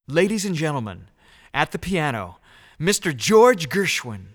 Ladies and gentlemen, at the piano, Mr. George Gershwin.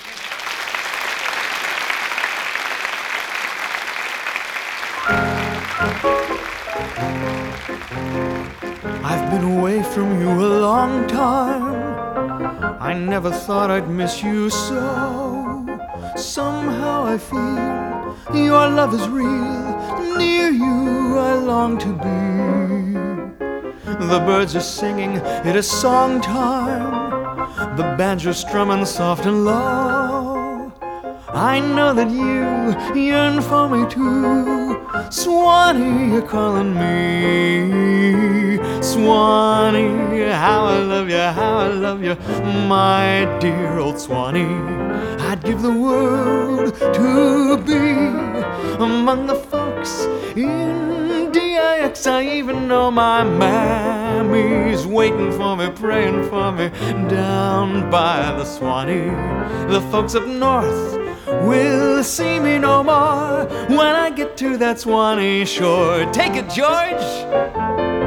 I've been away from you a long time. I never thought I'd miss you so. Somehow I feel your love is real. Near you I long to be. The birds are singing, it is song time. The banjo's strumming soft and low. I know that you yearn for me too. Swanee, you're calling me. Swanee, how I love you, my dear old Swanee. I'd give the world to be among the folks in DIX. I even know my mammy's waiting for me, praying for me down by the Swanee. The folks up north will see me no more when I get to that Swanee shore. Take it, George!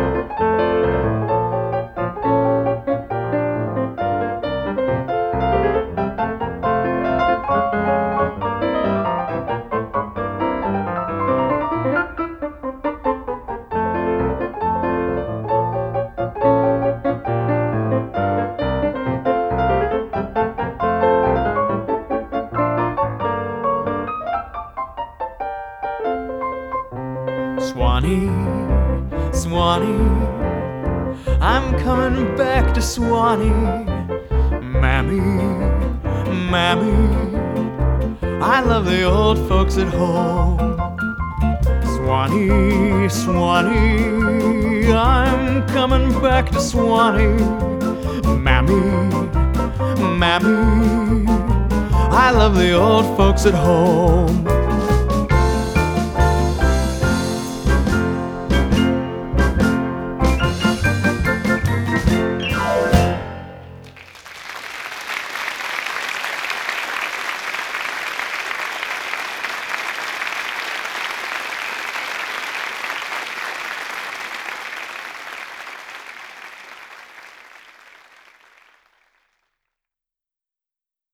Swanee, Swanee, I'm coming back to Swanee. Mammy, Mammy, I love the old folks at home. Swanee, Swanee, I'm coming back to Swanee. Mammy, Mammy, I love the old folks at home.